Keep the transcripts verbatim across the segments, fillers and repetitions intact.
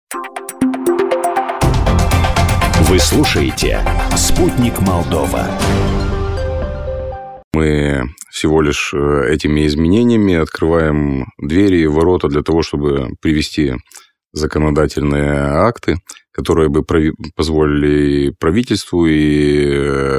Вы слушаете «Спутник Молдова». Мы всего лишь этими изменениями открываем двери и ворота для того, чтобы привести законодательные акты, которые бы позволили правительству и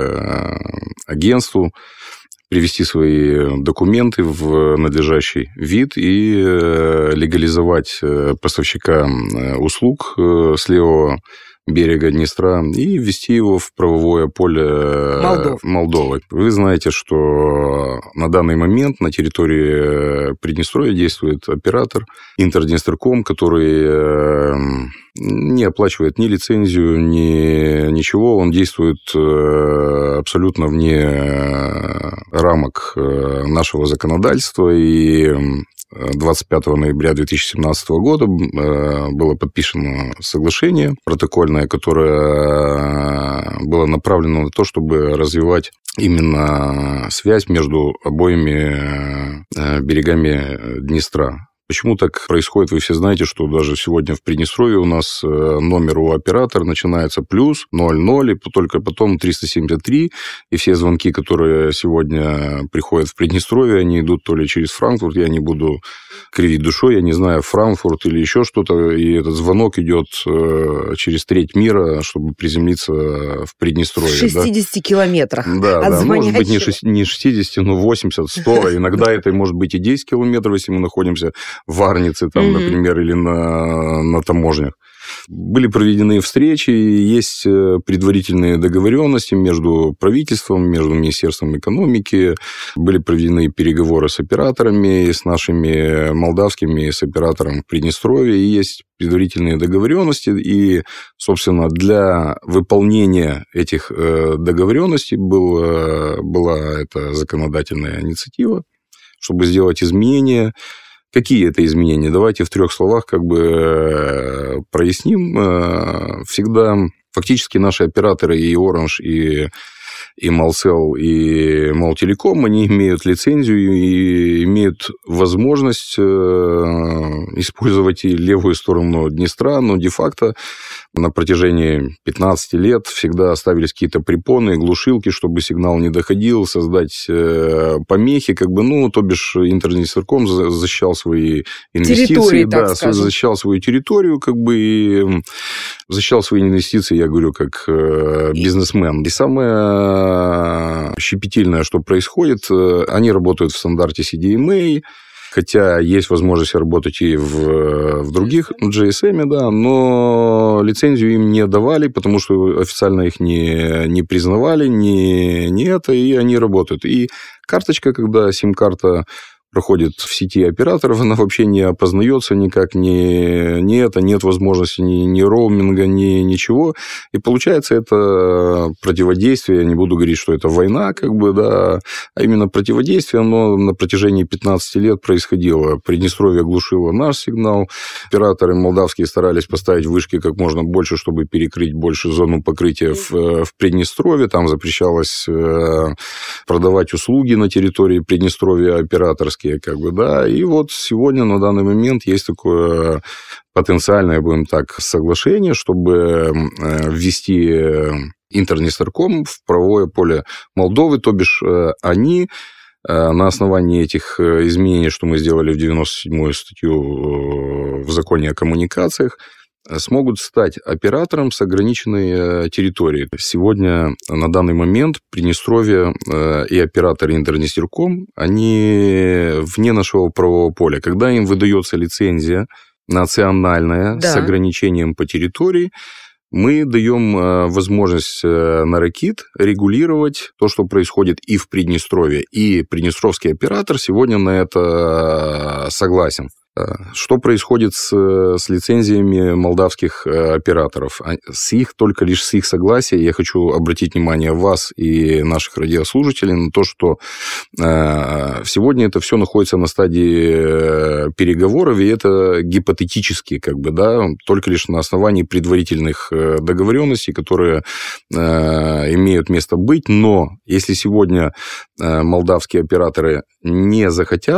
агентству привести свои документы в надлежащий вид и легализовать поставщика услуг с левого берега Днестра и ввести его в правовое поле Молдов. Молдовы. Вы знаете, что на данный момент на территории Приднестровья действует оператор Интерднестрком, который не оплачивает ни лицензию, ни ничего. Он действует абсолютно вне рамок нашего законодательства. И двадцать пятого ноября две тысячи семнадцатого года было подписано соглашение протокольное, которое было направлено на то, чтобы развивать именно связь между обоими берегами Днестра. Почему так происходит? Вы все знаете, что даже сегодня в Приднестровье у нас номер у оператора начинается плюс ноль ноль, и только потом триста семьдесят три, и все звонки, которые сегодня приходят в Приднестровье, они идут то ли через Франкфурт, я не буду кривить душой, я не знаю, Франкфурт или еще что-то, и этот звонок идет через треть мира, чтобы приземлиться в Приднестровье. В шестидесяти да? километрах да, от да, звонящего. Может быть, не шестьдесят, но восемьдесят, сто, иногда это может быть и десять километров, если мы находимся в Арнице, там, mm-hmm. например, или на, на таможнях. Были проведены встречи, есть предварительные договоренности между правительством, между Министерством экономики, были проведены переговоры с операторами, с нашими молдавскими, с оператором в Приднестровье, и есть предварительные договоренности, и, собственно, для выполнения этих договоренностей был, была эта законодательная инициатива, чтобы сделать изменения. Какие это изменения? Давайте в трех словах как бы проясним. Всегда фактически наши операторы и Orange, и, и Малсел, и Молтелеком, они имеют лицензию и имеют возможность использовать и левую сторону Днестра, но де-факто на протяжении пятнадцати лет всегда ставились какие-то препоны, глушилки, чтобы сигнал не доходил, создать помехи, как бы, ну, то бишь Интерднестрком защищал свои инвестиции, да, защищал свою территорию, как бы, и защищал свои инвестиции, я говорю, как бизнесмен. И самое щепетильное, что происходит, они работают в стандарте си ди эм эй, хотя есть возможность работать и в, в других джи эс эм, да, но лицензию им не давали, потому что официально их не, не признавали, не, не это, и они работают. И карточка, когда сим-карта проходит в сети операторов, она вообще не опознается никак, ни, ни это, нет возможности ни, ни роуминга, ни ничего. И получается это противодействие, я не буду говорить, что это война, как бы, да, а именно противодействие, оно на протяжении пятнадцати лет происходило. Приднестровье глушило наш сигнал, операторы молдавские старались поставить вышки как можно больше, чтобы перекрыть больше зону покрытия в, в Приднестровье, там запрещалось продавать услуги на территории Приднестровья операторские, как бы, да, и вот сегодня на данный момент есть такое потенциальное, будем так, соглашение, чтобы ввести Интерднестрком в правовое поле Молдовы, то бишь они на основании этих изменений, что мы сделали в девяносто седьмую статью в законе о коммуникациях, смогут стать оператором с ограниченной территорией. Сегодня, на данный момент, Приднестровье и операторы Интерднестрком, они вне нашего правового поля. Когда им выдается лицензия национальная, да, с ограничением по территории, мы даем возможность на Ракит регулировать то, что происходит и в Приднестровье. И приднестровский оператор сегодня на это согласен. Что происходит с, с лицензиями молдавских операторов? С их, только лишь с их согласия, я хочу обратить внимание вас и наших радиослушателей на то, что э, сегодня это все находится на стадии переговоров, и это гипотетически, как бы, да, только лишь на основании предварительных договоренностей, которые э, имеют место быть. Но если сегодня молдавские операторы не захотят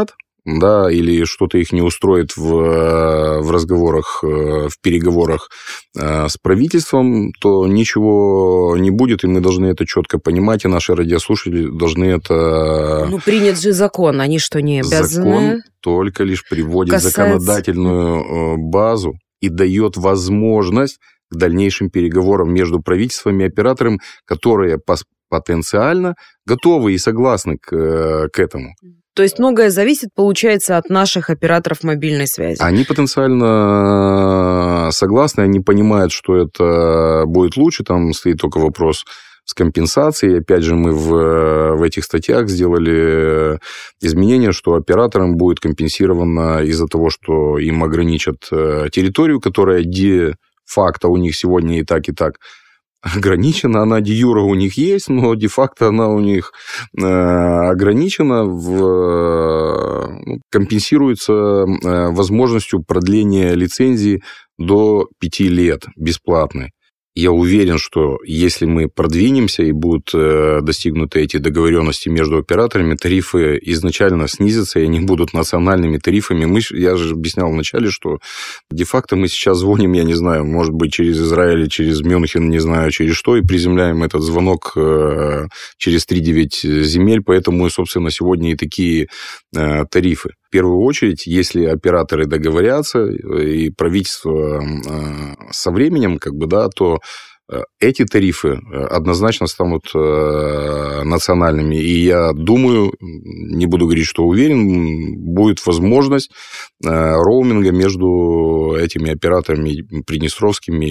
да, или что-то их не устроит в, в разговорах, в переговорах с правительством, то ничего не будет, и мы должны это четко понимать, и наши радиослушатели должны это... Ну, принят же закон, они что, не обязаны? Закон только лишь приводит Касается... законодательную базу и дает возможность к дальнейшим переговорам между правительством и оператором, которые потенциально готовы и согласны к, к этому. То есть многое зависит, получается, от наших операторов мобильной связи. Они потенциально согласны, они понимают, что это будет лучше. Там стоит только вопрос с компенсацией. Опять же, мы в, в этих статьях сделали изменения, что операторам будет компенсировано из-за того, что им ограничат территорию, которая де-факто у них сегодня и так, и так ограничена, она де-юре у них есть, но де-факто она у них э, ограничена, в, ну, компенсируется э, возможностью продления лицензии до пяти лет бесплатной. Я уверен, что если мы продвинемся и будут э, достигнуты эти договоренности между операторами, тарифы изначально снизятся, и они будут национальными тарифами. Мы, я же объяснял вначале, что де-факто мы сейчас звоним, я не знаю, может быть, через Израиль, через Мюнхен, не знаю, через что, и приземляем этот звонок э, через три-девять земель, поэтому, собственно, сегодня и такие э, тарифы. В первую очередь, если операторы договорятся, и правительство э, со временем, как бы, да, то эти тарифы однозначно станут национальными. И я думаю, не буду говорить, что уверен, будет возможность роуминга между этими операторами приднестровскими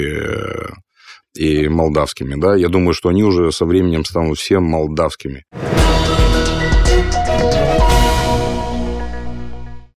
и молдавскими. Да? Я думаю, что они уже со временем станут все молдавскими.